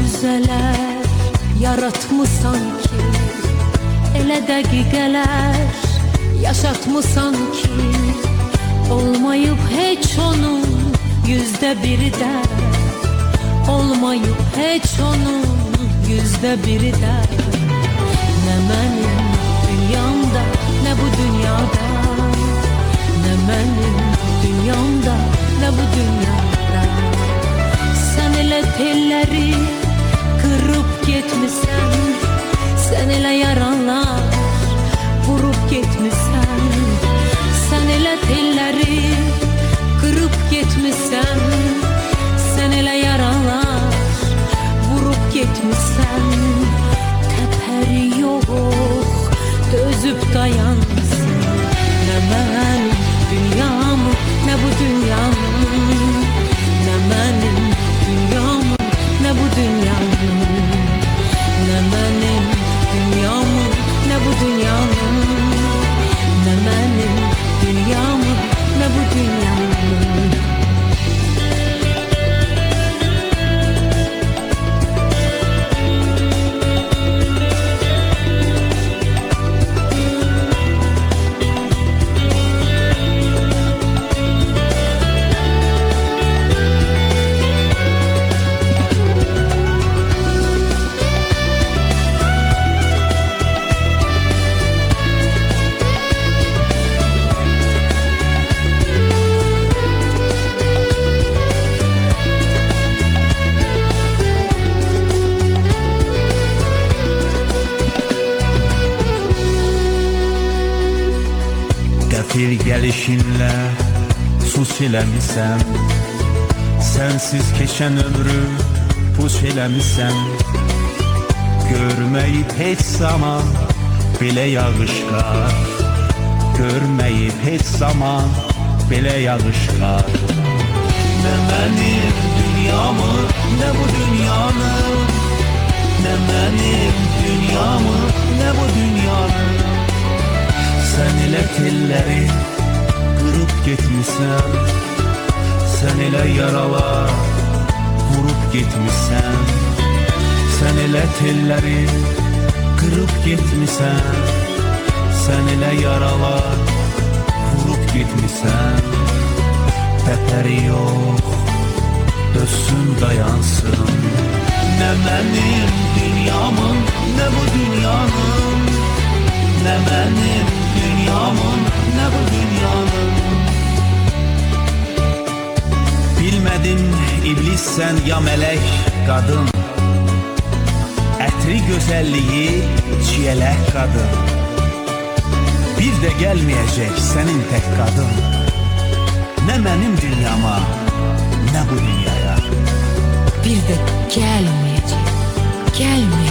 ləhzələr yaratmısan ki, elə dəqiqələr yaşatmısan ki, olmayıb heç onun yüzdə biri də, olmayıb heç onun yüzdə biri də. Nə mənim dünyamda, nə bu dünyada, nə mənim dünyamda, nə bu dünyada. Sən elə telləri kırıp getmisən, sən elə yaralar vurup getmisən, sən elə telləri kırıp getmisən, sən elə yaralar vurup getmisən. Təpəri yox, dözüb dayansın. Nə mənim dünyamı, nə bu dünyanın, nə mənim dünyamı, nə bu dünyanın, nə mənim dünyamı, nə bu dünyanın, nə mənim dünyamı, nə bu dünyanın. Bir gelişinle sus eləmisən, sensiz keçən ömrü pus eləmisən. Görməyib heç zaman belə yağış qar, görməyib heç zaman belə yağış qar. Nə mənim dünyamı, nə bu dünyanın, nə mənim dünyamı, nə bu dünyanın. Sen elə telləri kırıp getmisən, sen elə yaralar vurup getmisən, sen elə telləri kırıp getmisən, sen elə yaralar vurup getmisən. Təpəri yox, dözsün dayansın. Nə mənim dünyamın, nə bu dünyanın, nə mənim dünyamın, nə bu dünyanın. Bilmədim iblissən ya mələk qadın, ətri gözəlliyi çiyələk qadın. Bir də gəlməyəcək sənin tək qadın, nə mənim dünyama, nə bu dünyaya. Bir də gəlməyəcək, gəlməyəcək.